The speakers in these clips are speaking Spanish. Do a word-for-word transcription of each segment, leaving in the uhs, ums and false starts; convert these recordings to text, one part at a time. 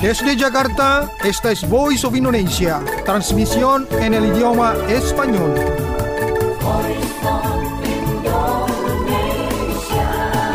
Desde Jakarta, esta es Voice of Indonesia, transmisión en el idioma español. Voice of Indonesia.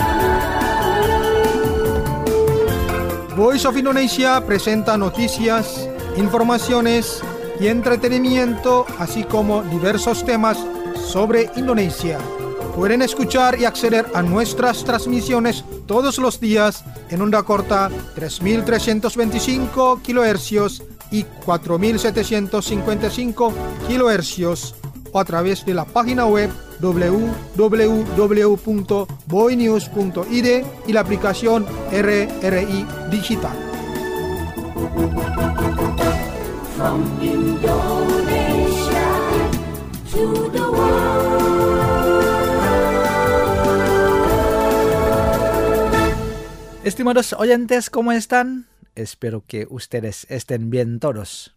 Voice of Indonesia presenta noticias, informaciones y entretenimiento, así como diversos temas sobre Indonesia. Pueden escuchar y acceder a nuestras transmisiones todos los días en onda corta tres mil trescientos veinticinco kilohercios y cuatro mil setecientos cincuenta y cinco kilohercios o a través de la página web doble u doble u doble u punto boinews punto i d y la aplicación R R I Digital. From Indonesia to the world. Estimados oyentes, ¿cómo están? Espero que ustedes estén bien todos.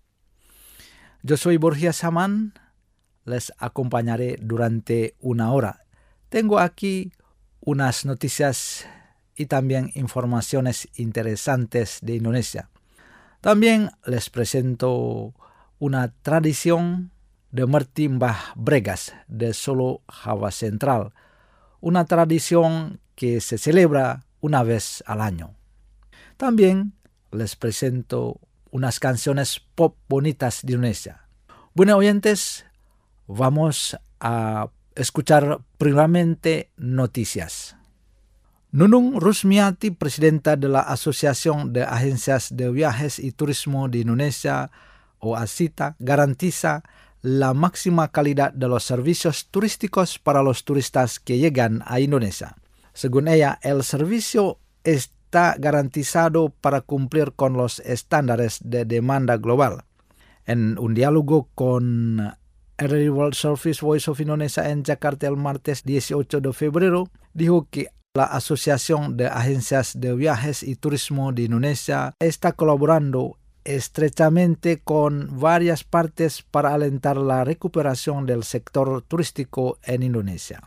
Yo soy Borja Saman, les acompañaré durante una hora. Tengo aquí unas noticias y también informaciones interesantes de Indonesia. También les presento una tradición de Merti Mbah Bregas de Solo, Java Central, una tradición que se celebra una vez al año. También les presento unas canciones pop bonitas de Indonesia. Bueno, oyentes, vamos a escuchar primeramente noticias. Nunung Rusmiati, presidenta de la Asociación de Agencias de Viajes y Turismo de Indonesia, o ASITA, garantiza la máxima calidad de los servicios turísticos para los turistas que llegan a Indonesia. Según ella, el servicio está garantizado para cumplir con los estándares de demanda global. En un diálogo con R R I World Service Voice of Indonesia en Jakarta el martes dieciocho de febrero, dijo que la Asociación de Agencias de Viajes y Turismo de Indonesia está colaborando estrechamente con varias partes para alentar la recuperación del sector turístico en Indonesia.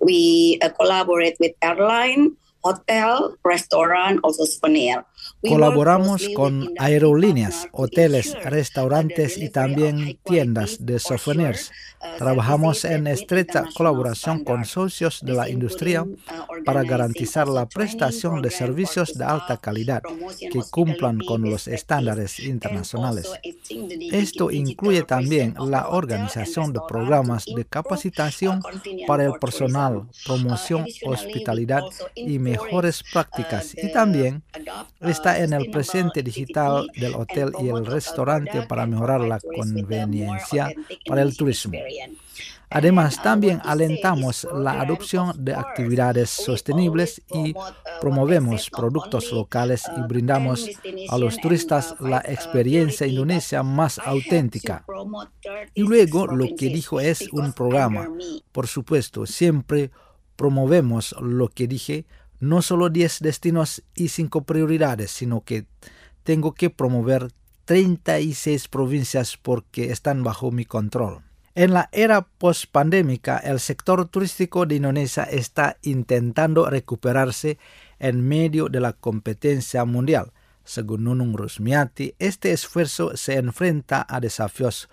We uh, collaborate with airline, hotel, restaurant, also souvenir. We Colaboramos work closely con with industry aerolíneas, partners to hoteles, ensure restaurantes the y delivery of también high tiendas quality de for souvenirs. sure, uh, Trabajamos services en that meet estrecha international colaboración con standards. socios de This la industria including, uh, para organizing garantizar also la training prestación de program servicios for de the alta staff, calidad promotion que cumplan hospitality con los best practice, estándares and internacionales. also extending the Esto digital incluye también presence of the la hotel and organización de restaurant programas to de improve, capacitación uh, convenience para el for personal, tourism. promoción, Uh, additionally, we hospitalidad also y encourage, mejores uh, prácticas. Y the también adopt, uh, está en el sustainable presente digital activity del and hotel y el promote local restaurante product para and mejorar provide la tourists with a more conveniencia authentic and para el unique turismo. experience. Además, And, uh, también what to say, this alentamos la program, adopción of de course, actividades we sostenibles always y promote, uh, what I promovemos said, not productos only, locales y uh, brindamos preparing a los destination turistas and, uh, la five, uh, experiencia priority, indonesia but más I have to auténtica. promote Y thirty-six luego lo que provinces dijo es un because programa. under me, Por supuesto, siempre promovemos lo que dije, no solo diez destinos y cinco prioridades, sino que tengo que promover treinta y seis provincias porque están bajo mi control. En la era post-pandémica, el sector turístico de Indonesia está intentando recuperarse en medio de la competencia mundial. Según Nunung Rusmiati, este esfuerzo se enfrenta a desafíos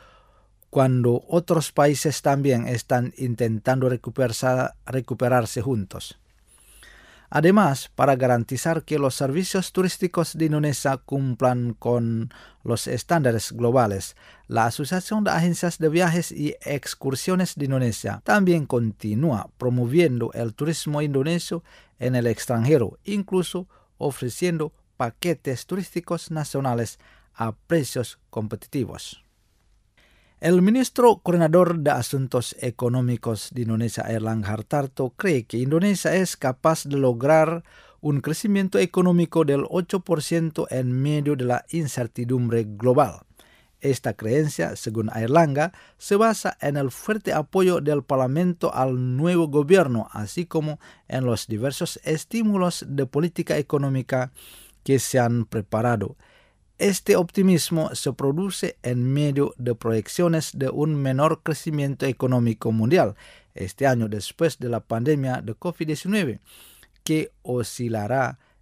cuando otros países también están intentando recuperarse, recuperarse juntos. Además, para garantizar que los servicios turísticos de Indonesia cumplan con los estándares globales, la Asociación de Agencias de Viajes y Excursiones de Indonesia también continúa promoviendo el turismo indonesio en el extranjero, incluso ofreciendo paquetes turísticos nacionales a precios competitivos. El ministro coordinador de Asuntos Económicos de Indonesia, Airlangga Hartarto, cree que Indonesia es capaz de lograr un crecimiento económico del ocho por ciento en medio de la incertidumbre global. Esta creencia, según Airlangga, se basa en el fuerte apoyo del Parlamento al nuevo gobierno, así como en los diversos estímulos de política económica que se han preparado. Este optimismo se produce en medio de proyecciones de un menor crecimiento económico mundial este año después de la pandemia de covid diecinueve, que oscilará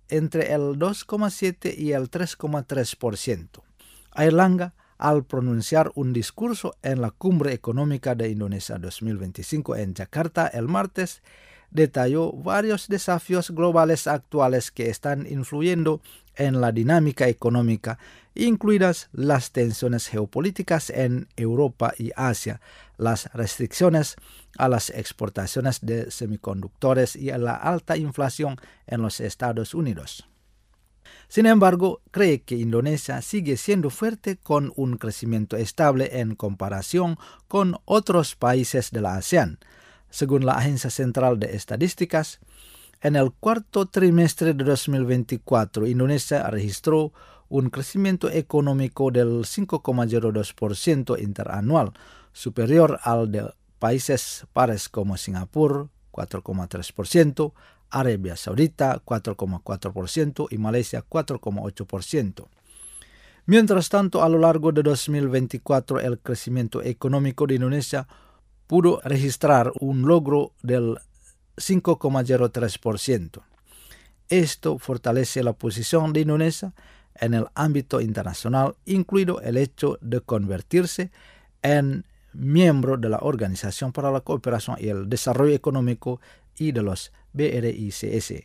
entre el dos coma siete y el tres coma tres por ciento. Airlangga, al pronunciar un discurso en la Cumbre Económica de Indonesia dos mil veinticinco en Yakarta el martes, detalló varios desafíos globales actuales que están influyendo en la dinámica económica, incluidas las tensiones geopolíticas en Europa y Asia, las restricciones a las exportaciones de semiconductores y la alta inflación en los Estados Unidos. Sin embargo, cree que Indonesia sigue siendo fuerte con un crecimiento estable en comparación con otros países de la ASEAN. Según la Agencia Central de Estadísticas, en el cuarto trimestre de dos mil veinticuatro, Indonesia registró un crecimiento económico del cinco coma cero dos por ciento interanual, superior al de países pares como Singapur, cuatro coma tres por ciento, Arabia Saudita, cuatro coma cuatro por ciento y Malaysia, cuatro coma ocho por ciento. Mientras tanto, a lo largo de dos mil veinticuatro, el crecimiento económico de Indonesia pudo registrar un logro del cinco coma cero tres por ciento. Esto fortalece la posición de Indonesia en el ámbito internacional, incluido el hecho de convertirse en miembro de la Organización para la Cooperación y el Desarrollo Económico y de los B R I C S.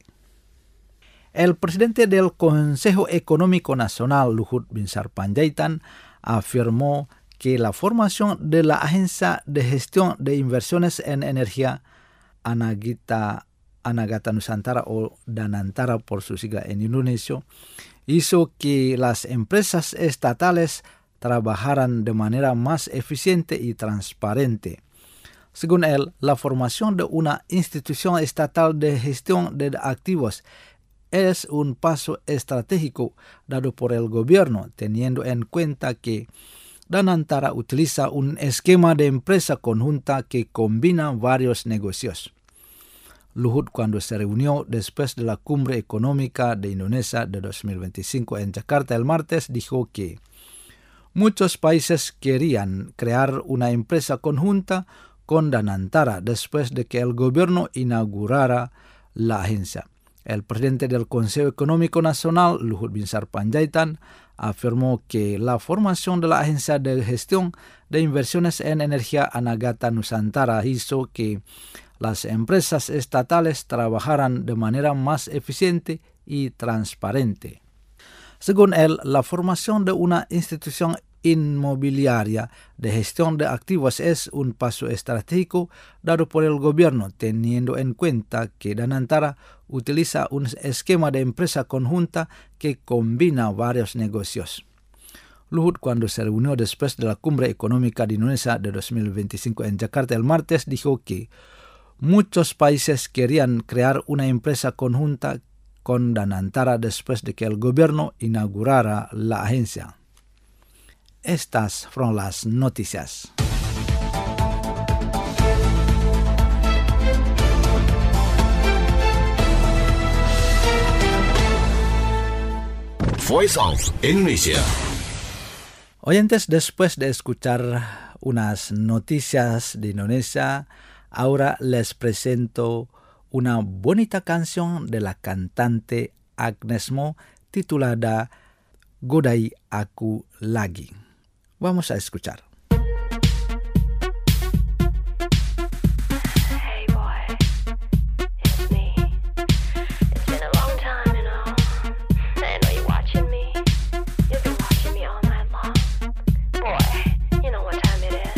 El presidente del Consejo Económico Nacional, Luhut Binsar Panjaitan, afirmó que la formación de la Agencia de Gestión de Inversiones en Energía, Anagita, Anagata Nusantara o Danantara por su sigla en Indonesia, hizo que las empresas estatales trabajaran de manera más eficiente y transparente. Según él, la formación de una institución estatal de gestión de activos es un paso estratégico dado por el gobierno, teniendo en cuenta que Danantara utiliza un esquema de empresa conjunta que combina varios negocios. Luhut, cuando se reunió después de la Cumbre Económica de Indonesia de dos mil veinticinco en Yakarta el martes, dijo que muchos países querían crear una empresa conjunta con Danantara después de que el gobierno inaugurara la agencia. El presidente del Consejo Económico Nacional, Luhut Binsar Panjaitan, afirmó que la formación de la Agencia de Gestión de Inversiones en Energía Anagata Nusantara hizo que las empresas estatales trabajaran de manera más eficiente y transparente. Según él, la formación de una institución inmobiliaria de gestión de activos es un paso estratégico dado por el gobierno, teniendo en cuenta que Danantara utiliza un esquema de empresa conjunta que combina varios negocios. Luhut, cuando se reunió después de la Cumbre Económica de Indonesia de dos mil veinticinco en Yakarta el martes, dijo que muchos países querían crear una empresa conjunta con Danantara después de que el gobierno inaugurara la agencia. Estas fueron las noticias. Voice of Indonesia. Oyentes, después de escuchar unas noticias de Indonesia, ahora les presento una bonita canción de la cantante Agnes Mo titulada Godai Aku Lagi. Vamos a escuchar. Hey boy, it's me. It's been a long time, you know. I know you're watching me. You've been watching me all night long. Boy, you know what time it is.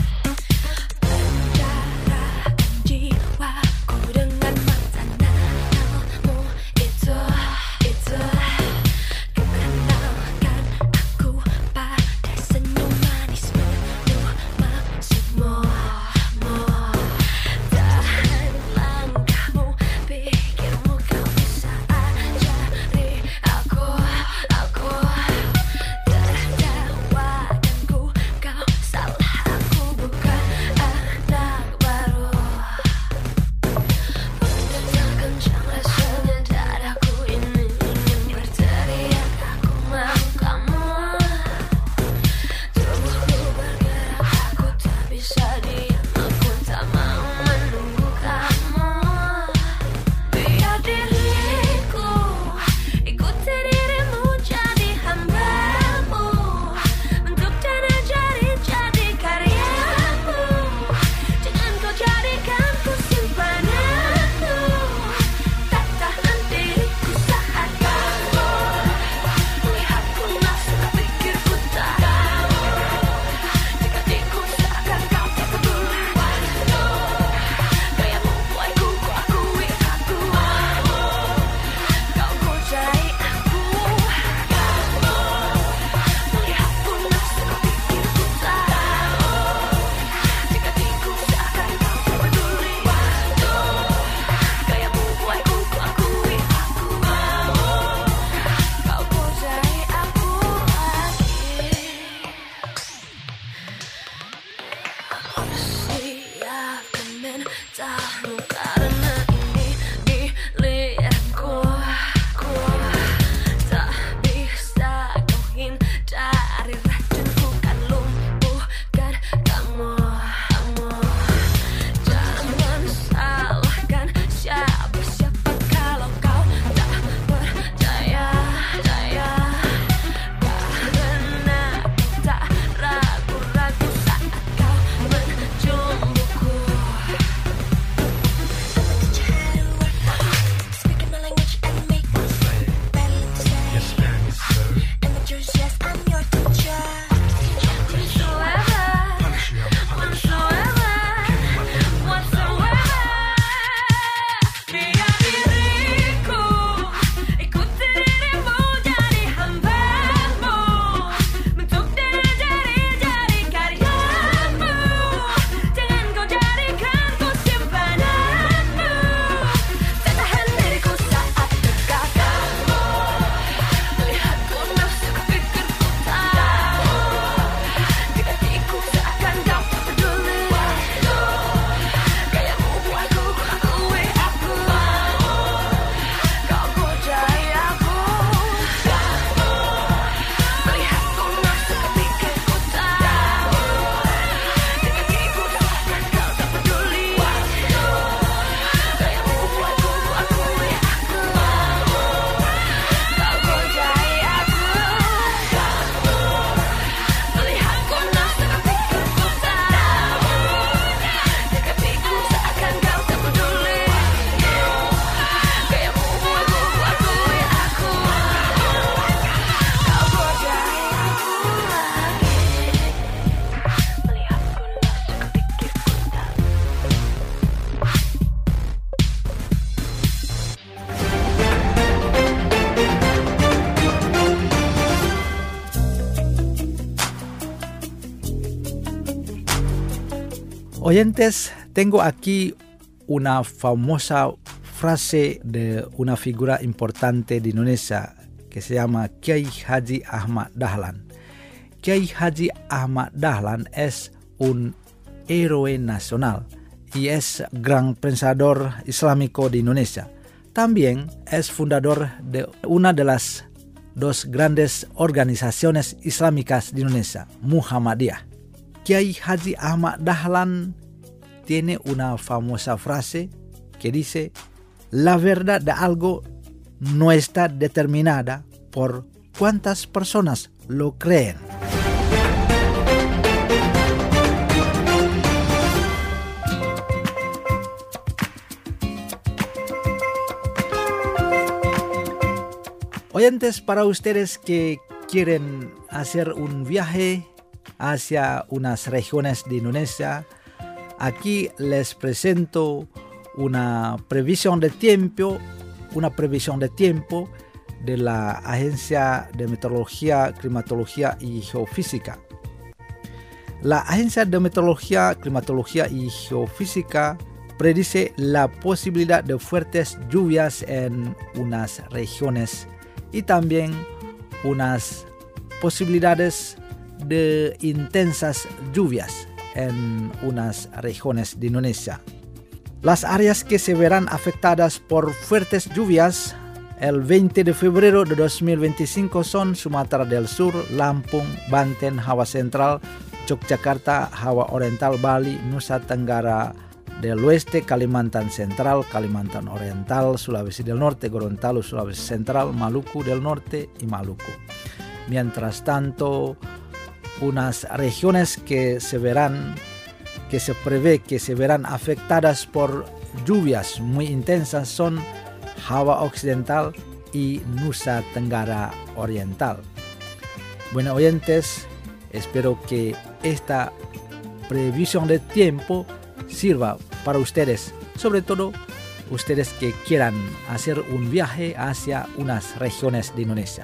Jiwaku dengan mata namamu itu, itu kenalkan aku pada senyum manismu. Oyentes, tengo aquí una famosa frase de una figura importante de Indonesia que se llama Kiai Haji Ahmad Dahlan. Kiai Haji Ahmad Dahlan es un héroe nacional y es gran pensador islámico de Indonesia. También es fundador de una de las dos grandes organizaciones islámicas de Indonesia, Muhammadiyah. Kiai Haji Ahmad Dahlan tiene una famosa frase que dice: la verdad de algo no está determinada por cuántas personas lo creen. Oyentes, para ustedes que quieren hacer un viaje hacia unas regiones de Indonesia, aquí les presento una previsión de tiempo, una previsión de tiempo de la Agencia de Meteorología, Climatología y Geofísica. La Agencia de Meteorología, Climatología y Geofísica predice la posibilidad de fuertes lluvias en unas regiones y también unas posibilidades de intensas lluvias en unas regiones de Indonesia. Las áreas que se verán afectadas por fuertes lluvias el veinte de febrero de dos mil veinticinco son Sumatera del Sur, Lampung, Banten, Java Central, Yogyakarta, Java Oriental, Bali, Nusa Tenggara del Oeste, Kalimantan Central, Kalimantan Oriental, Sulawesi del Norte, Gorontalo, Sulawesi Central, Maluku del Norte y Maluku. Mientras tanto, unas regiones que se verán, que se prevé que se verán afectadas por lluvias muy intensas son Java Occidental y Nusa Tenggara Oriental. Bueno, oyentes, espero que esta previsión de tiempo sirva para ustedes, sobre todo ustedes que quieran hacer un viaje hacia unas regiones de Indonesia.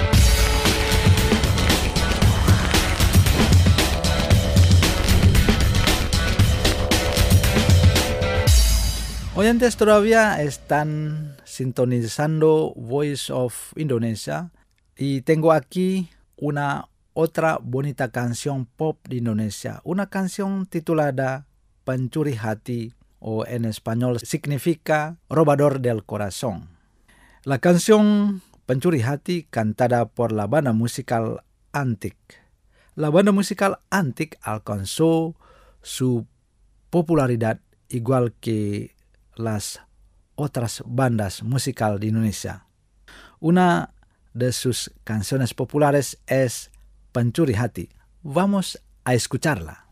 Oyentes, todavía están sintonizando Voice of Indonesia y tengo aquí una otra bonita canción pop de Indonesia, una canción titulada Pencuri Hati, o en español significa robador del corazón. La canción Pencuri Hati cantada por la banda musical Antik. La banda musical Antik alcanzó su popularidad igual que las otras bandas musicales de Indonesia. Una de sus canciones populares es Pencuri Hati. Vamos a escucharla.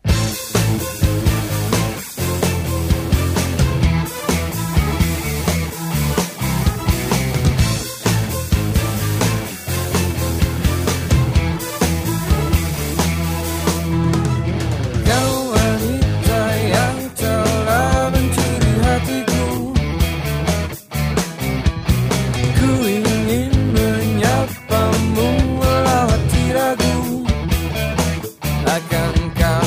Akankah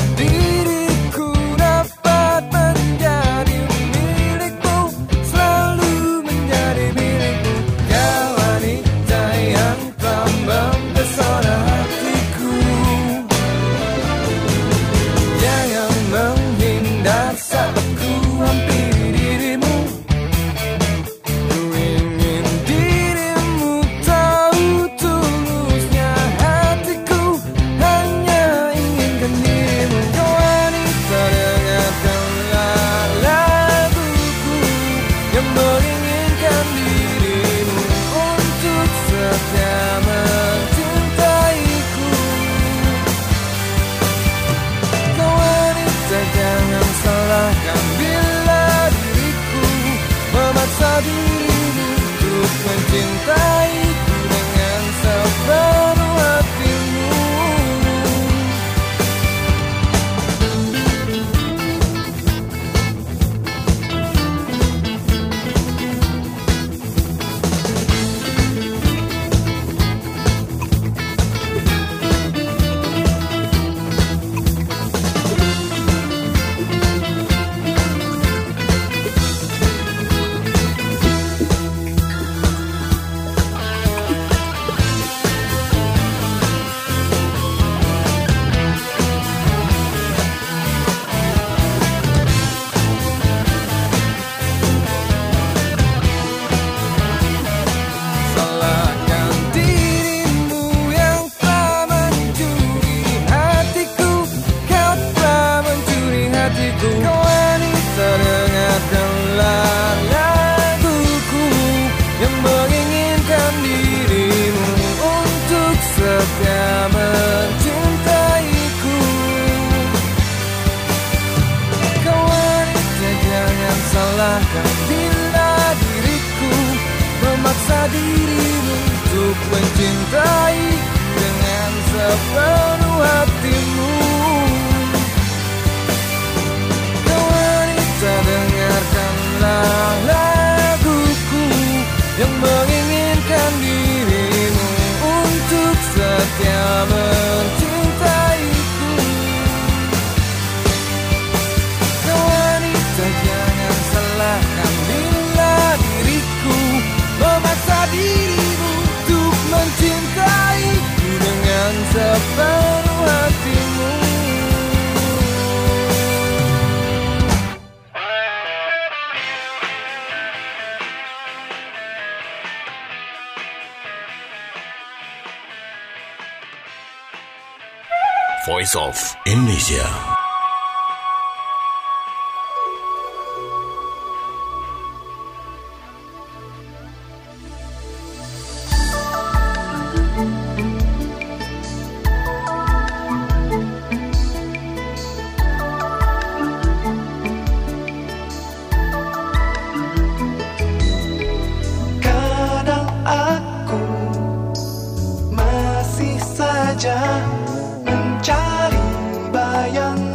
salahkan bila diriku memaksa dirimu untuk mencintai dengan sepenuh hatimu. Kau wanita, dengarkanlah laguku yang menginginkan dirimu untuk setia mencintaiku. Kau wanita, jangan salahkan bila diriku memaksa dirimu untuk mencintaiku dengan sepenuh hatimu. Voice of Indonesia. Kadang aku masih saja mencari bayang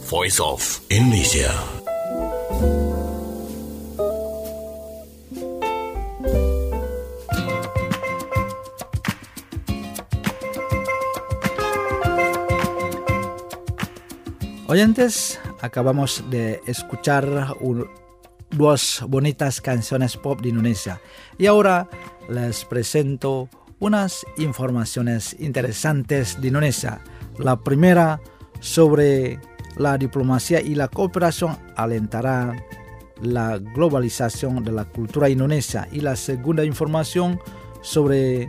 Voice of Indonesia. Oyentes, acabamos de escuchar un, dos bonitas canciones pop de Indonesia y ahora les presento unas informaciones interesantes de Indonesia. La primera sobre la diplomacia y la cooperación alentará la globalización de la cultura indonesia, y la segunda información sobre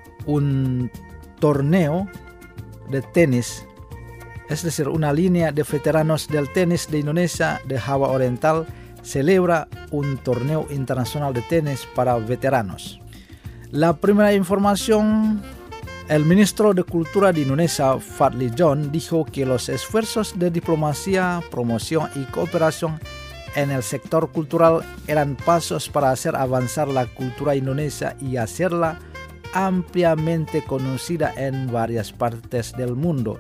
un torneo de tenis, es decir, una línea de veteranos del tenis de Indonesia de Java Oriental celebra un torneo internacional de tenis para veteranos. La primera información, el ministro de Cultura de Indonesia, Fadli John, dijo que los esfuerzos de diplomacia, promoción y cooperación en el sector cultural eran pasos para hacer avanzar la cultura indonesia y hacerla ampliamente conocida en varias partes del mundo.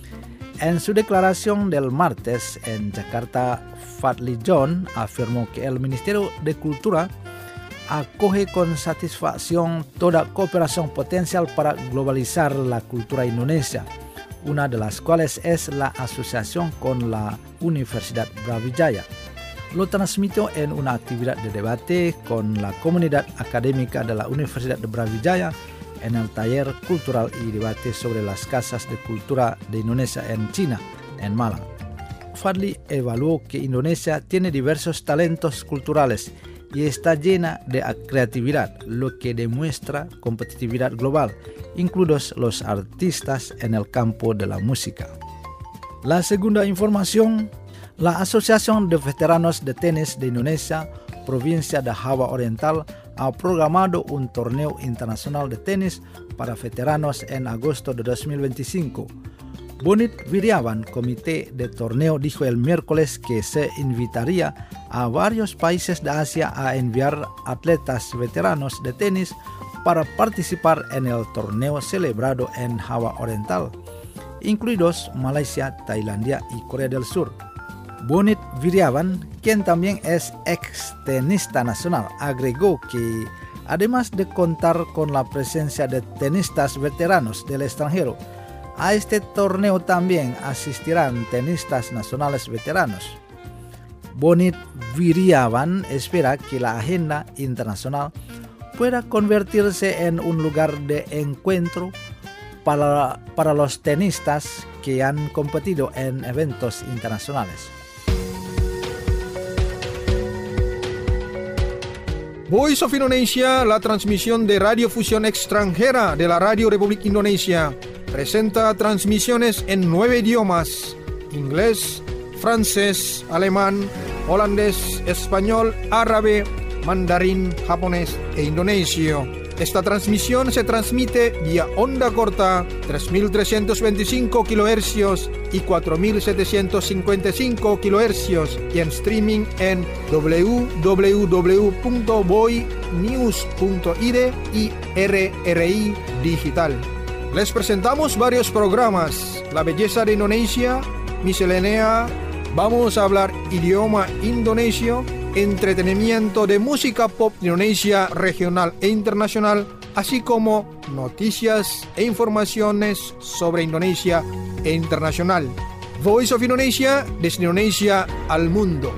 En su declaración del martes en Jakarta, Fadli John afirmó que el Ministerio de Cultura acoge con satisfacción toda cooperación potencial para globalizar la cultura indonesia, una de las cuales es la asociación con la Universidad Brawijaya. Lo transmitió en una actividad de debate con la comunidad académica de la Universidad de Brawijaya en el taller cultural y debate sobre las casas de cultura de Indonesia en China, en Malang. Fadli evaluó que Indonesia tiene diversos talentos culturales y está llena de creatividad, lo que demuestra competitividad global, incluidos los artistas en el campo de la música. La segunda información, la Asociación de Veteranos de Tenis de Indonesia, provincia de Java Oriental, ha programado un torneo internacional de tenis para veteranos en agosto de dos mil veinticinco. Bonit Wiryawan, comité de torneo, dijo el miércoles que se invitaría a varios países de Asia a enviar atletas veteranos de tenis para participar en el torneo celebrado en Java Oriental, incluidos Malaysia, Tailandia y Corea del Sur. Bonit Wiryawan, quien también es ex tenista nacional, agregó que además de contar con la presencia de tenistas veteranos del extranjero, a este torneo también asistirán tenistas nacionales veteranos. Bonit Wiryawan espera que la agenda internacional pueda convertirse en un lugar de encuentro para, para los tenistas que han competido en eventos internacionales. Voice of Indonesia, la transmisión de radiofusión extranjera de la Radio Republik Indonesia, presenta transmisiones en nueve idiomas: inglés, francés, alemán, holandés, español, árabe, mandarín, japonés e indonesio. Esta transmisión se transmite vía onda corta tres mil trescientos veinticinco kilohercios y cuatro mil setecientos cincuenta y cinco kilohercios y en streaming en doble u doble u doble u punto boynews punto i d y R R I Digital. Les presentamos varios programas: La Belleza de Indonesia, Miscelánea, Vamos a hablar idioma indonesio, entretenimiento de música pop de Indonesia regional e internacional, así como noticias e informaciones sobre Indonesia e internacional. Voice of Indonesia, desde Indonesia al mundo.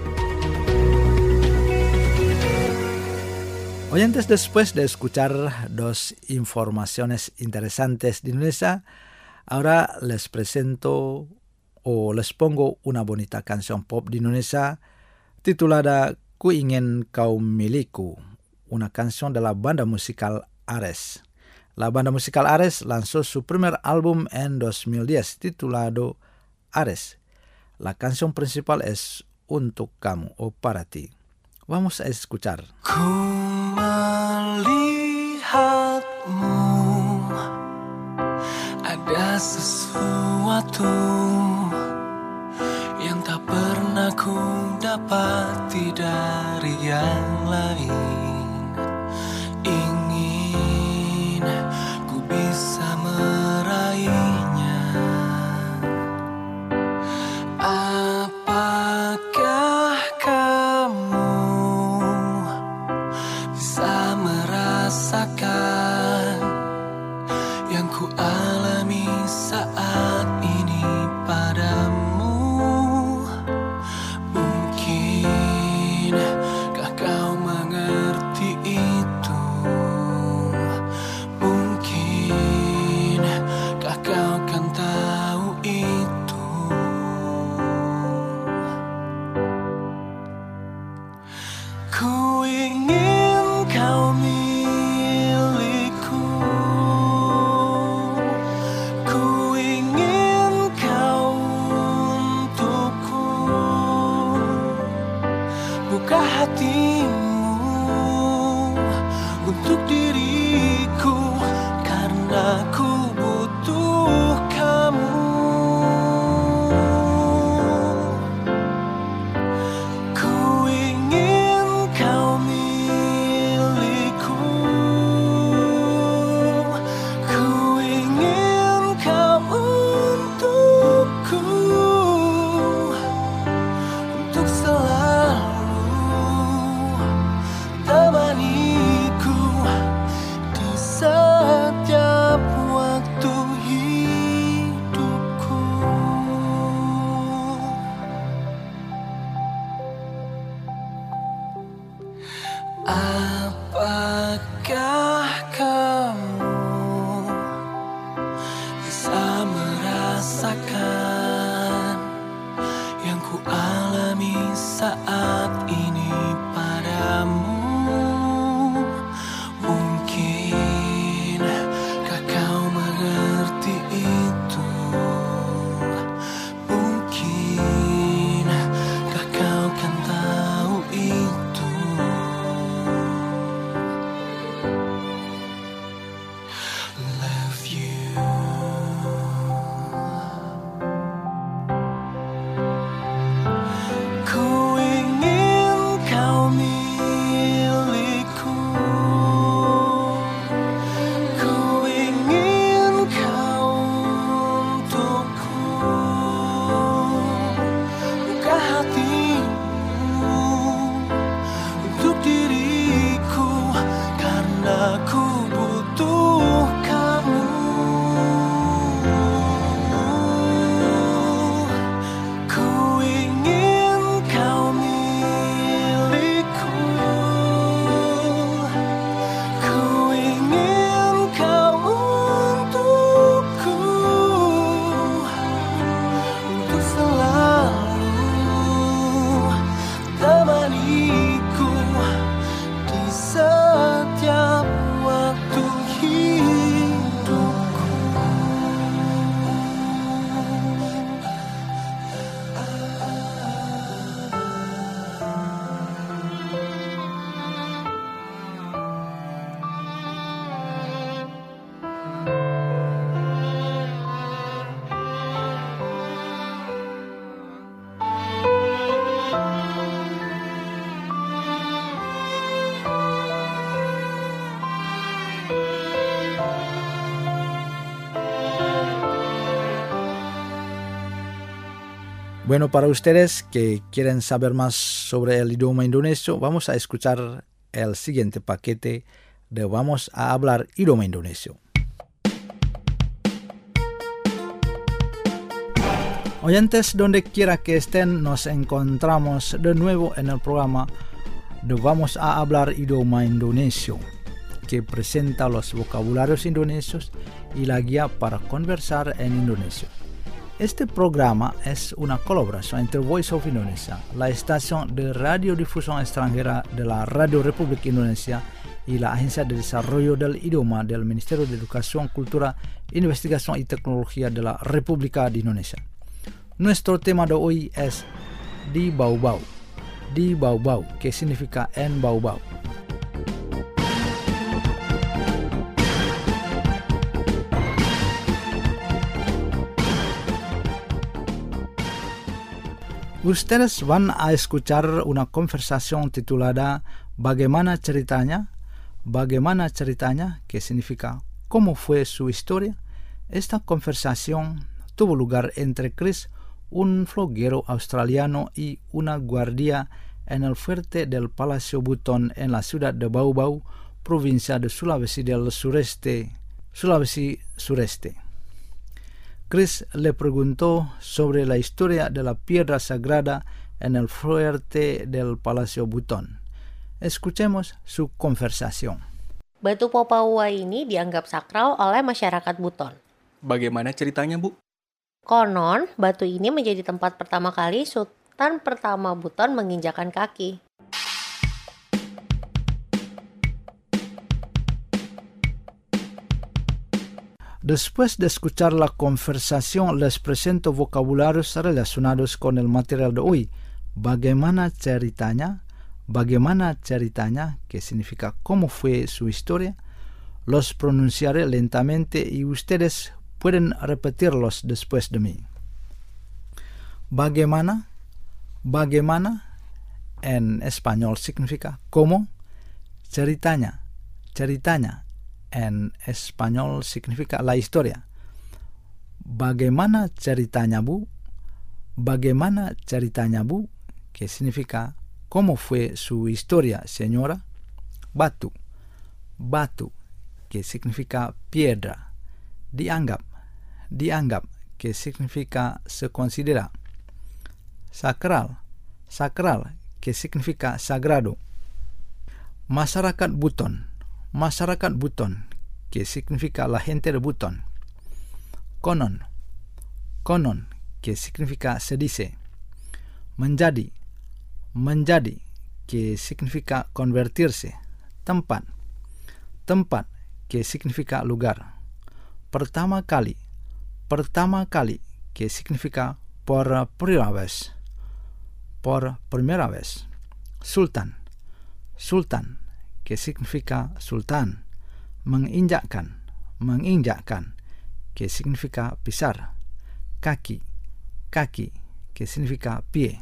Oyentes, después de escuchar dos informaciones interesantes de Indonesia, ahora les presento o les pongo una bonita canción pop de Indonesia titulada Ku Ingin Kau Milikku, una canción de la banda musical Ares. La banda musical Ares lanzó su primer álbum en dos mil diez titulado Ares. La canción principal es Untuk Kamu o Para Ti. Vamos a escuchar. Ku melihatmu, ada sesuatu yang tak pernah ku dapati dari yang lain. Ingin ku bisa meraihnya. ku alami saat ini padamu. Mungkinkah kau mengerti itu? Mungkinkah kau kan tahu itu? Ku ingin kau milikku, ku ingin kau untukku. Buka hatimu untuk diriku, karena ku butuh kamu. Ku ingin kau milikku, ku ingin kau untukku, untuk selalu temaniku di setiap waktu hidupku. Apakah kamu bisa merasakan yang ku alami saat ini padamu? Mungkinkah kau mengerti itu? Mungkinkah kau kan tahu itu? Love you. Ku ingin kau milikku, ku ingin kau untukku. Buka hatimu untuk diriku, karena ku butuh kamu. Ku ingin kau milikku, ku ingin kau untukku, untuk selalu temaniku di setiap waktu hidupku. Bueno, para ustedes que quieren saber más sobre el idioma indonesio, vamos a escuchar el siguiente paquete de Vamos a hablar idioma indonesio. Oyentes, donde quiera que estén, nos encontramos de nuevo en el programa de Vamos a hablar idioma indonesio, que presenta los vocabularios indonesios y la guía para conversar en indonesio. Este programa es una colaboración entre Voice of Indonesia, la estación de radiodifusión extranjera de la Radio Republik Indonesia, y la Agencia de Desarrollo del Idioma del Ministerio de Educación, Cultura, Investigación y Tecnología de la República de Indonesia. Nuestro tema de hoy es Di Bau Bau, Di Bau Bau, que significa en Bau Bau. Ustedes van a escuchar una conversación titulada ¿Bagaimana ceritanya? Bagaimana ceritanya, que significa ¿cómo fue su historia? Esta conversación tuvo lugar entre Chris, un floguero australiano, y una guardia en el fuerte del Palacio Buton en la ciudad de Bau Bau, provincia de Sulawesi del sureste Sulawesi Sureste. Chris le preguntó sobre la historia de la piedra sagrada en el fuerte del Palacio Buton. Escuchemos su conversación. Batu Popawua ini dianggap sakral oleh masyarakat Buton. Bagaimana ceritanya, Bu? Konon, batu ini menjadi tempat pertama kali Sultan pertama Buton menginjakan kaki. Después de escuchar la conversación, les presento vocabularios relacionados con el material de hoy. Bagaimana ceritanya? Bagaimana ceritanya, que significa cómo fue su historia. Los pronunciaré lentamente y ustedes pueden repetirlos después de mí. Bagaimana, bagaimana, en español significa cómo. Ceritanya, ceritanya, en español significa la historia. Bagaimana ceritanya, Bu? Bagaimana ceritanya, Bu? Que significa cómo fue su historia, señora. Batu, batu, que significa piedra. Dianggap, dianggap, que significa se considera. Sakral, sakral, que significa sagrado. Masyarakat Buton, masyarakat Buton, que significa la gente de Buton. Konon, konon, que significa se dice. Menjadi, menjadi, que significa convertirse. Tempat, tempat, que significa lugar. Pertama kali, pertama kali, que significa por primera vez. Por primera vez. Sultan, sultan, que significa sultan. Menginjakkan, menginjakkan, que significa pisar. Kaki, kaki, que significa pie.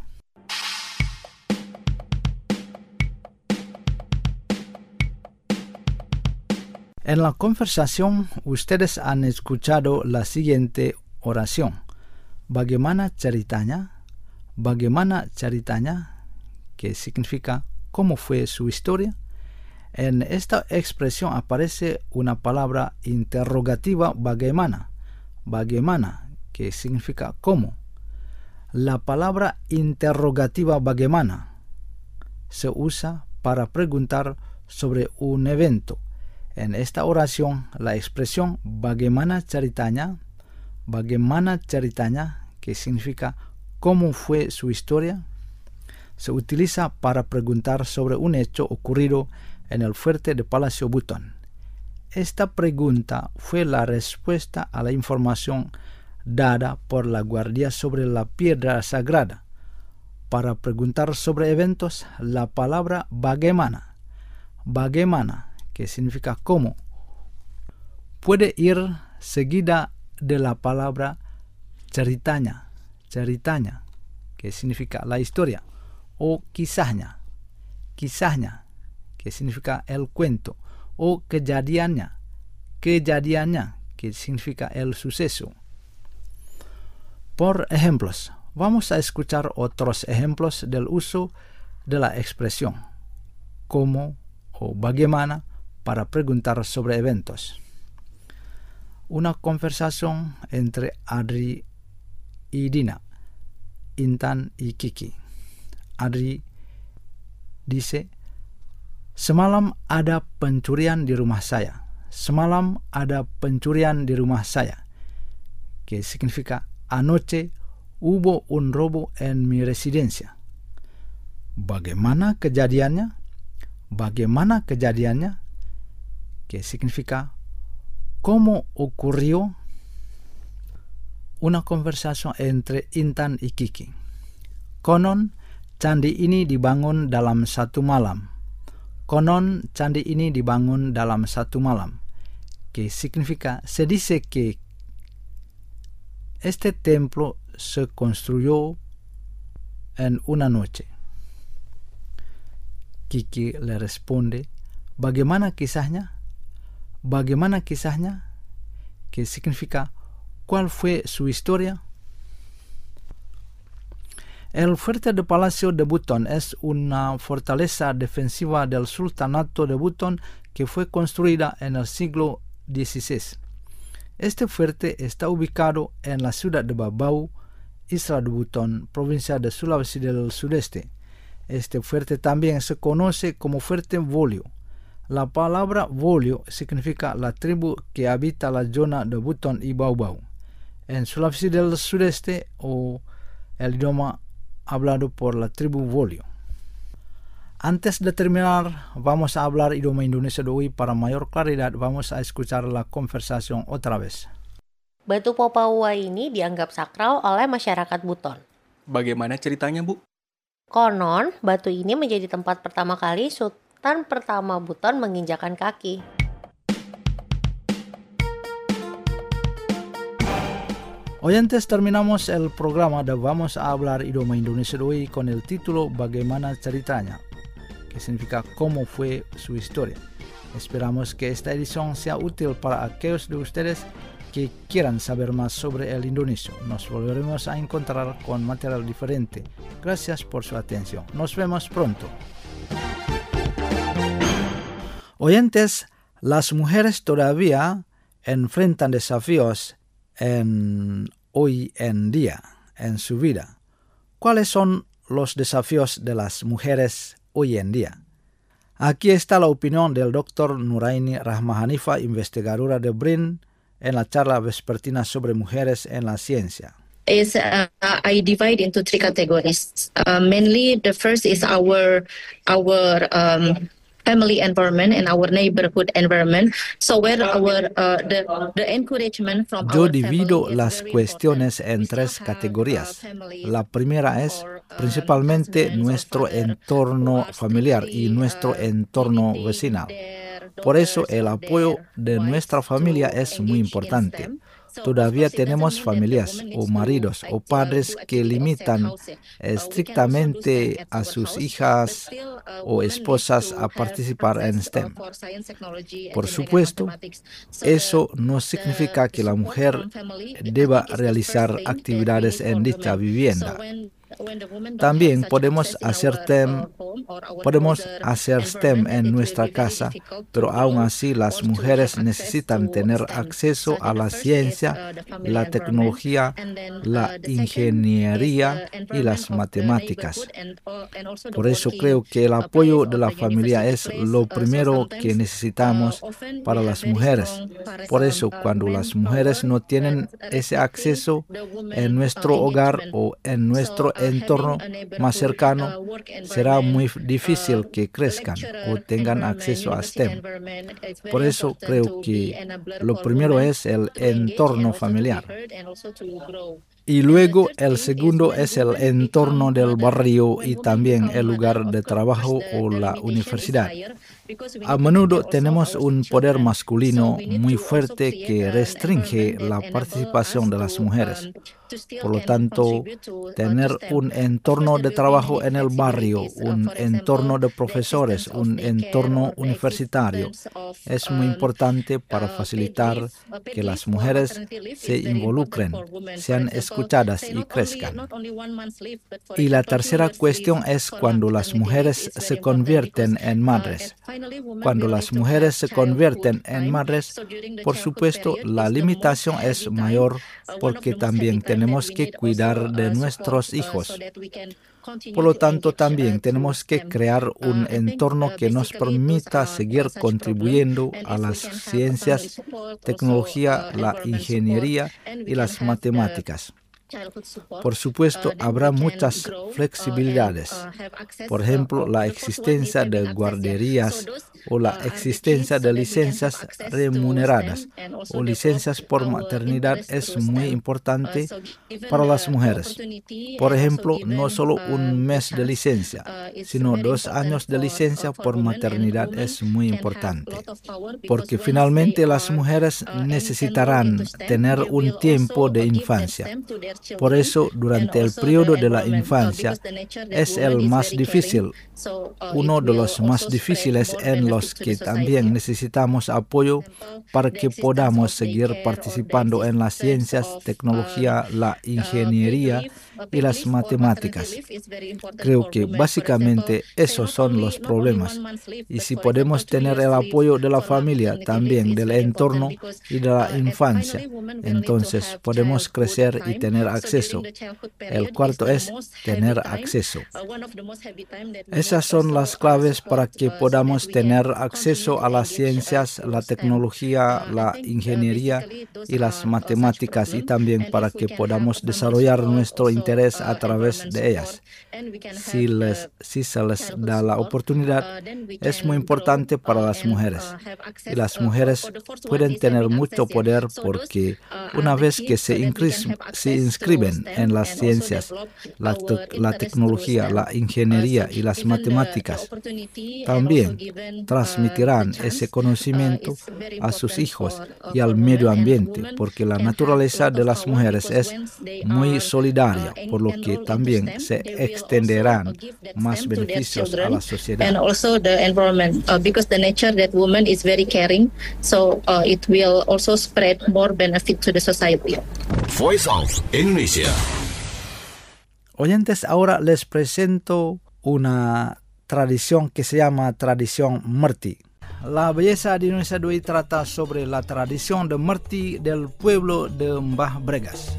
En la conversación, ustedes han escuchado la siguiente oración. Bagaimana ceritanya? Bagaimana ceritanya? Que significa ¿cómo fue su historia? En esta expresión aparece una palabra interrogativa bagaimana. Bagaimana, que significa ¿cómo? La palabra interrogativa bagaimana se usa para preguntar sobre un evento. En esta oración, la expresión bagaimana ceritanya, bagaimana ceritanya, que significa ¿cómo fue su historia?, se utiliza para preguntar sobre un hecho ocurrido en el fuerte de Palacio Buton. Esta pregunta fue la respuesta a la información dada por la guardia sobre la piedra sagrada. Para preguntar sobre eventos, la palabra bagaimana, bagaimana, que significa cómo, puede ir seguida de la palabra ceritanya, ceritanya, que significa la historia, o kisahnya, kisahnya, que significa el cuento, o kejadiannya, kejadiannya, que significa el suceso. Por ejemplos, vamos a escuchar otros ejemplos del uso de la expresión cómo o bagaimana para preguntar sobre eventos. Una conversación entre Adri y Dina, Intan y Kiki. Adri dice, semalam ada pencurian di rumah saya. Semalam ada pencurian di rumah saya. Que significa anoche hubo un robo en mi residencia. Bagaimana kejadiannya? Bagaimana kejadiannya? Que significa ¿cómo ocurrió? Una conversación entre Intan y Kiki. Konon, candi ini dibangun dalam satu malam. Konon, candi ini dibangun dalam satu malam. Que significa, se dice que este templo se construyó en una noche. Kiki le responde, ¿bagaimana kisahnya? ¿Bagaimana kisahnya? Que significa, ¿cuál fue su historia? El fuerte de Palacio de Buton es una fortaleza defensiva del Sultanato de Buton que fue construida en el siglo dieciséis. Este fuerte está ubicado en la ciudad de Babau, Isla de Buton, provincia de Sulawesi del Sudeste. Este fuerte también se conoce como Fuerte Wolio. La palabra Wolio significa la tribu que habita la zona de Buton y Baubau. En Sulawesi del Sudeste, o el idioma hablado por la tribu Wolio. Antes de terminar, vamos a hablar idioma Indonesia de hoy. Para mayor claridad, vamos a escuchar la conversación otra vez. Batu Popawua ini dianggap sakral oleh masyarakat Buton. Bagaimana ceritanya, Bu? Konon, batu ini menjadi tempat pertama kali Sultan pertama Buton menginjakan kaki. Oyentes, terminamos el programa de Vamos a hablar idioma Indonesia de hoy con el título Bagaimana ceritanya, que significa cómo fue su historia. Esperamos que esta edición sea útil para aquellos de ustedes que quieran saber más sobre el indonesio. Nos volveremos a encontrar con material diferente. Gracias por su atención. Nos vemos pronto. Oyentes, las mujeres todavía enfrentan desafíos en hoy en día, en su vida. ¿Cuáles son los desafíos de las mujeres hoy en día? Aquí está la opinión del doctor Nuraini Rahmahanifa, investigadora de B R I N, en la charla vespertina sobre mujeres en la ciencia. Is uh, I divide into three categories. Uh, mainly, the first is our our um, family environment and our neighborhood environment. So where our uh, the the encouragement from Yo our divido family las is very cuestiones important. en We tres still have, categorías. uh, family La primera es or, uh, principalmente husbands or nuestro father entorno who are familiar y strictly, nuestro uh, entorno limiting vecinal. their Por eso daughters el or apoyo their de wives nuestra familia to es muy engage in importante. STEM. So, Todavía of course, it doesn't tenemos mean that the familias woman o needs to, maridos like, o uh, padres do que activities outside limitan house. Uh, we can also do estrictamente STEM at a our sus house, but hijas still, uh, o women needs esposas to a have participar en preference, uh, STEM. for science, technology, Por engineering, and supuesto, mathematics. So eso the- no the significa que la support mujer from family, I deba think, is the realizar first thing that we actividades need en for dicha women. vivienda. So when- when the women don't También have such podemos access in hacer our, STEM, uh, home or our podemos older hacer STEM environment, en it will nuestra be very casa, difficult to pero aún grow así las or to mujeres have access necesitan to tener STEM. acceso So I a think la the first is, ciencia, uh, the family la environment, tecnología, and then, la uh, the second ingeniería is the y environment las of the matemáticas. neighborhood and, uh, and also the Por eso working, creo que el uh, apoyo place de or la the familia university es place. lo Uh, so primero sometimes, que necesitamos uh, often para we las have very mujeres. strong parents, Por eso, um, uh, cuando las manpower mujeres no tienen that's ese restricting acceso the woman, en uh, nuestro hogar engagement. o en nuestro So, uh, entorno having a neighborhood, más cercano, uh, work será muy environment, difícil uh, que crezcan lecturer o tengan environment, acceso a university STEM. environment, it's very Por eso important creo to be que enabler lo for primero women es el to engage and entorno also to be familiar. heard and also to grow. Y luego el segundo es el entorno del barrio y también el lugar de trabajo o la universidad. A menudo tenemos un poder masculino muy fuerte que restringe la participación de las mujeres. Por lo tanto, tener un entorno de trabajo en el barrio, un entorno de profesores, un entorno universitario, es muy importante para facilitar que las mujeres se involucren, sean escuchadas y crezcan. Y la tercera cuestión es cuando las mujeres se convierten en madres. Cuando las mujeres se convierten en madres, por supuesto, la limitación es mayor porque también tenemos que cuidar de nuestros hijos. Por lo tanto, también tenemos que crear un entorno que nos permita seguir contribuyendo a las ciencias, tecnología, la ingeniería y las matemáticas. Por supuesto, habrá muchas flexibilidades. Por ejemplo, la existencia de guarderías o la existencia de licencias remuneradas o licencias por maternidad es muy importante para las mujeres. Por ejemplo, no solo un mes de licencia, sino dos años de licencia por maternidad es muy importante, porque finalmente las mujeres necesitarán tener un tiempo de infancia. Por eso, durante el periodo de la infancia es el más difícil, uno de los más difíciles en los que también necesitamos apoyo para que podamos seguir participando en las ciencias, tecnología, la ingeniería y las matemáticas. Creo que básicamente esos son los problemas. Y si podemos tener el apoyo de la familia, también del entorno y de la infancia, entonces podemos crecer y tener acceso. El cuarto es tener acceso. Esas son las claves para que podamos tener acceso a las ciencias, la tecnología, la ingeniería y las matemáticas, y también para que podamos desarrollar nuestro interés a través de ellas. Si, les, si se les da la oportunidad, es muy importante para las mujeres. Y las mujeres pueden tener mucho poder porque una vez que se, inscri- se inscriben en las ciencias, la, te- la tecnología, la ingeniería y las matemáticas, también transmitirán ese conocimiento a sus hijos y al medio ambiente, porque la naturaleza de las mujeres es muy solidaria, por lo que también se extenderán más beneficios a la sociedad. And also the environment, uh, because the nature that woman is very caring, so uh, it will also spread more benefit to the society. Voice of Indonesia. Oyentes, ahora les presento una tradición que se llama tradición Merti. La belleza de Indonesia de hoy trata sobre la tradición de Merti del pueblo de Mbah Bregas.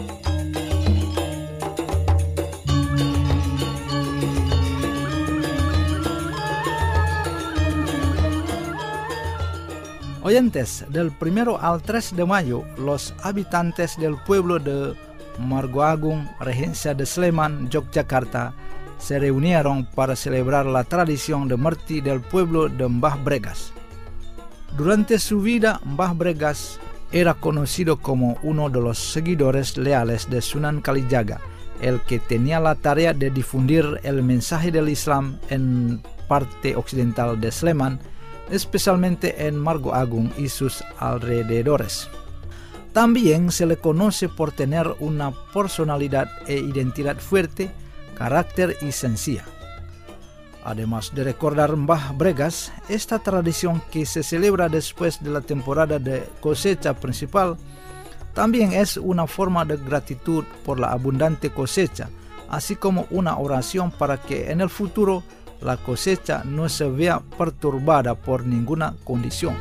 Oyentes, del primero al tres de mayo, los habitantes del pueblo de Margoagung, Regencia de Sleman, Yogyakarta, se reunieron para celebrar la tradición de Merti del pueblo de Mbah Bregas. Durante su vida, Mbah Bregas era conocido como uno de los seguidores leales de Sunan Kalijaga, el que tenía la tarea de difundir el mensaje del Islam en parte occidental de Sleman, especialmente en Margoagung y sus alrededores. También se le conoce por tener una personalidad e identidad fuerte, carácter y sencilla. Además de recordar Mbah Bregas, esta tradición que se celebra después de la temporada de cosecha principal, también es una forma de gratitud por la abundante cosecha, así como una oración para que en el futuro la cosecha no se vea perturbada por ninguna condición.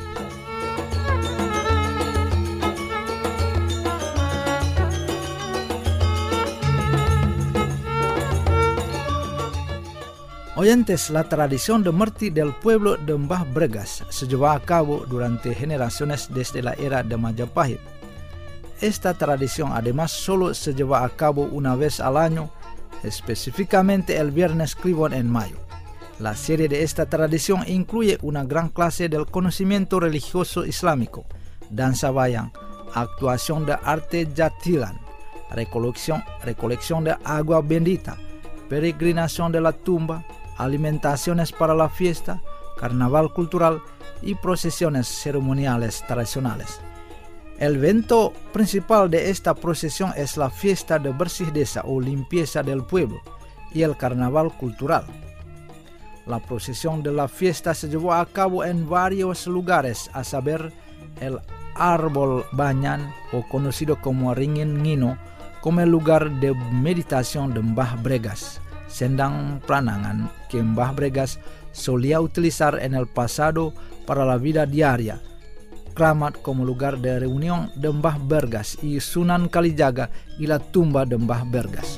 Oyentes, la tradición de Merti del pueblo de Mbah Bregas se lleva a cabo durante generaciones desde la era de Majapahit. Esta tradición además solo se lleva a cabo una vez al año, específicamente el viernes Kliwon en mayo. La serie de esta tradición incluye una gran clase del conocimiento religioso islámico, danza wayang, actuación de arte jatilan, recolección, recolección de agua bendita, peregrinación de la tumba, alimentaciones para la fiesta, carnaval cultural y procesiones ceremoniales tradicionales. El evento principal de esta procesión es la fiesta de bersih desa o limpieza del pueblo y el carnaval cultural. La procesión de la fiesta se llevó a cabo en varios lugares, a saber, el árbol banyan, o conocido como Ringin Ngino, como el lugar de meditación de Mbah Bregas, Sendang Planangan, que Mbah Bregas solía utilizar en el pasado para la vida diaria, Kramat como lugar de reunión de Mbah Bregas y Sunan Kalijaga y la tumba de Mbah Bregas.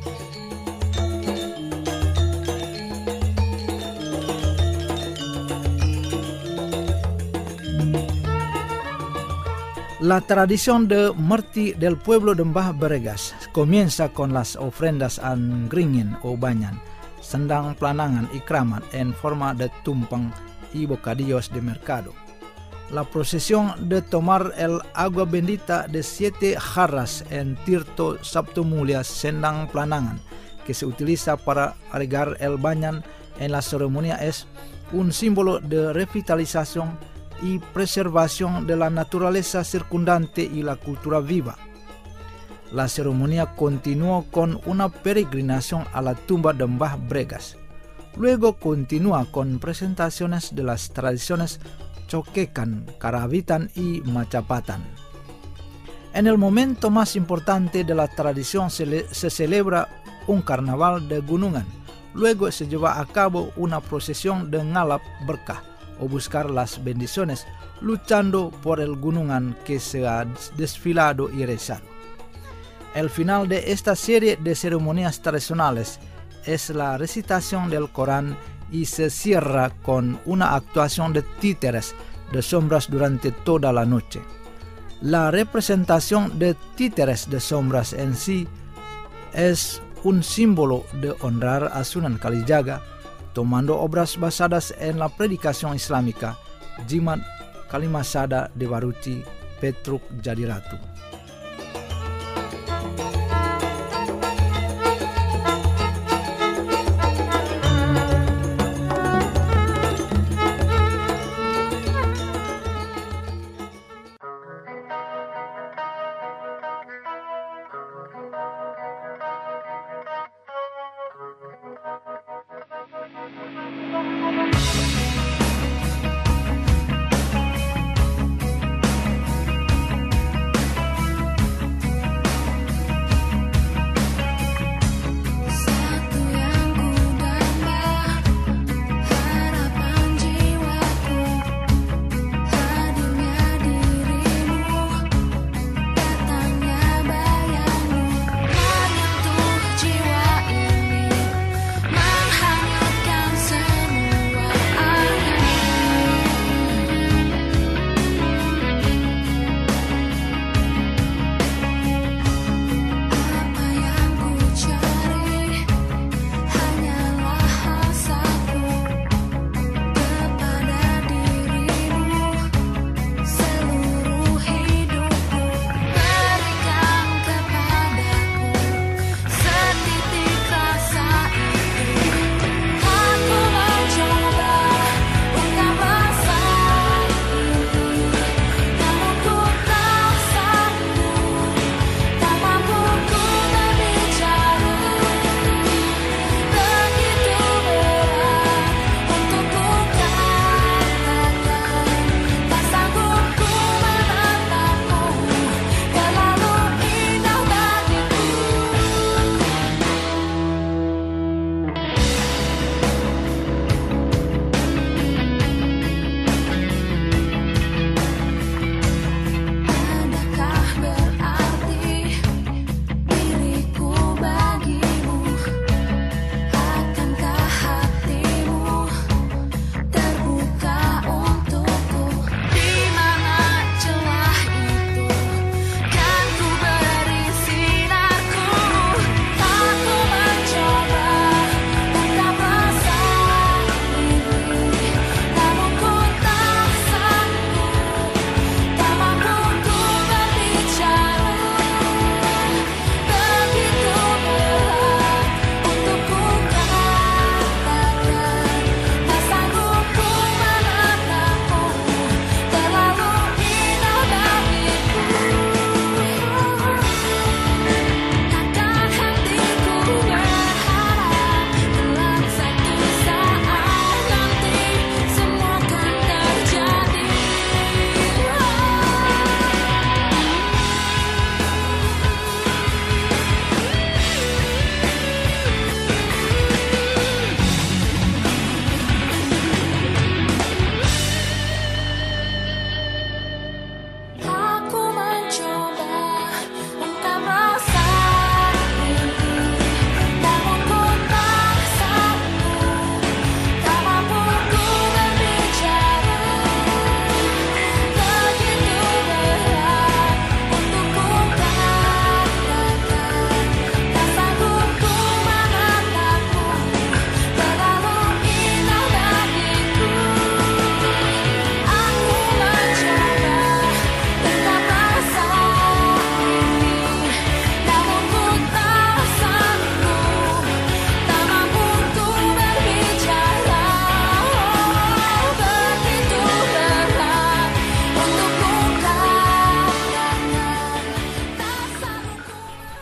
La tradición de Merti del pueblo de Mbah Bregas comienza con las ofrendas a Ngringin o Banyan, Sendang Planangan y Kramat en forma de tumpeng y bocadillos de mercado. La procesión de tomar el agua bendita de siete jarras en Tirto Sabtu Mulia Sendang Planangan, que se utiliza para regar el banyan en la ceremonia, es un símbolo de revitalización y preservación de la naturaleza circundante y la cultura viva. La ceremonia continuó con una peregrinación a la tumba de Mbah Bregas. Luego continúa con presentaciones de las tradiciones Choquecan, Karawitan y Machapatan. En el momento más importante de la tradición se, le, se celebra un carnaval de Gunungan. Luego se lleva a cabo una procesión de ngalap berkah o buscar las bendiciones, luchando por el Gunungan que se ha desfilado y rezado. El final de esta serie de ceremonias tradicionales es la recitación del Corán y se cierra con una actuación de títeres de sombras durante toda la noche. La representación de títeres de sombras en sí es un símbolo de honrar a Sunan Kalijaga, tomando obras basadas en la predicación islámica Jimat Kalimasada Dewaruci Petruk Jadiratu.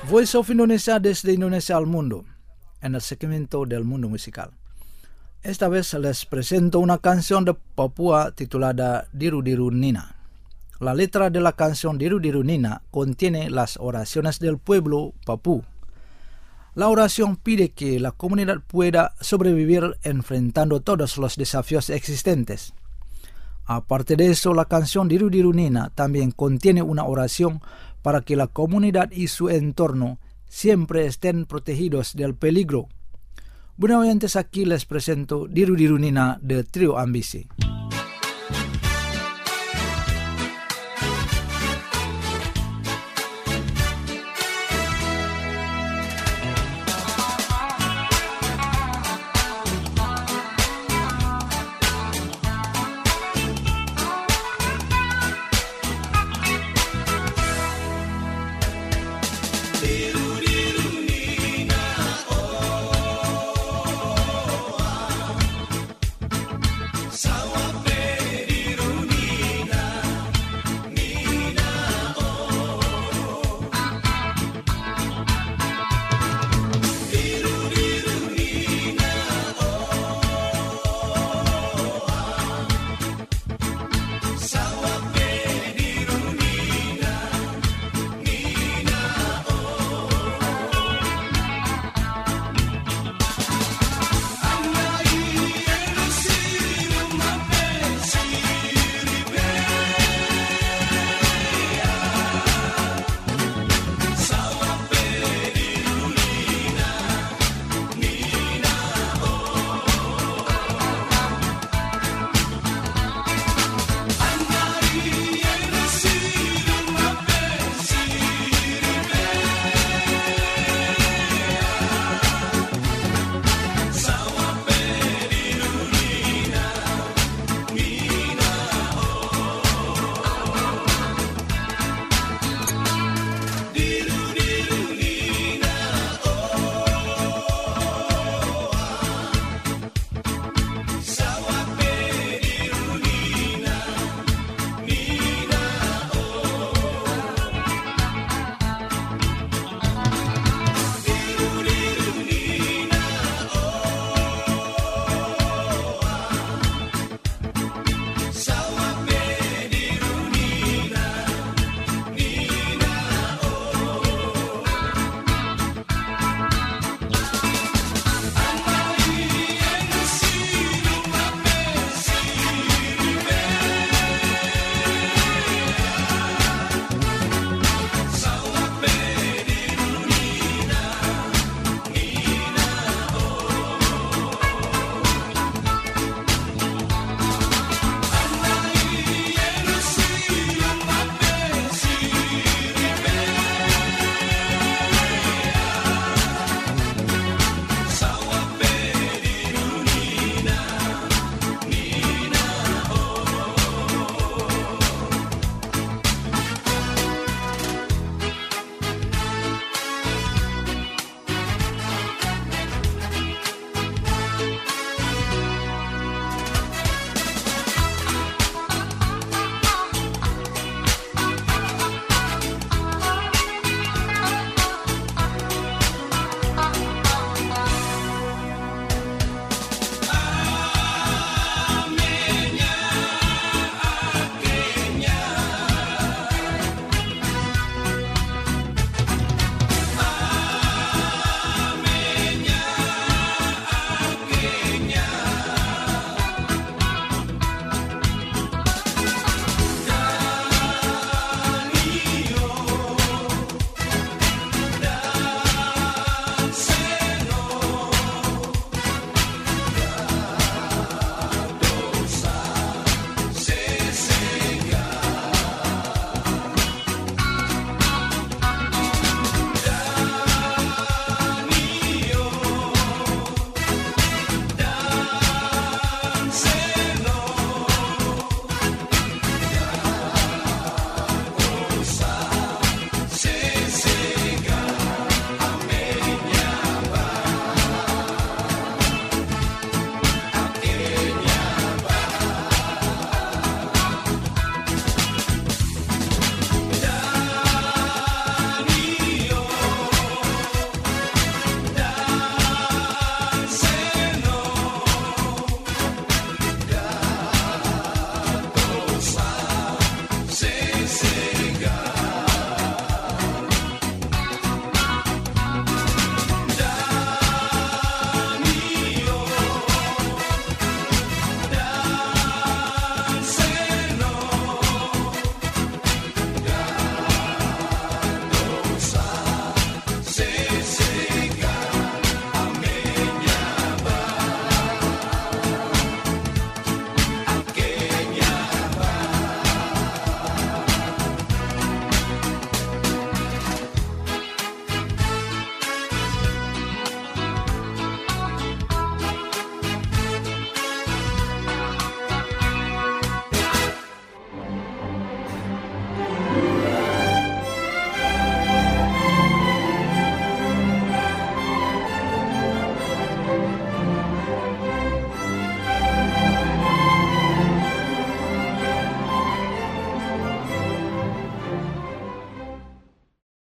Voice of Indonesia desde Indonesia al mundo, en el segmento del mundo musical. Esta vez les presento una canción de Papua titulada Diru Diru Nina. La letra de la canción Diru Diru Nina contiene las oraciones del pueblo papú. La oración pide que la comunidad pueda sobrevivir enfrentando todos los desafíos existentes. Aparte de eso, la canción Diru Diru Nina también contiene una oración para que la comunidad y su entorno siempre estén protegidos del peligro. Bueno, oyentes, aquí les presento Diru Diru Nina de Trio Ambisi.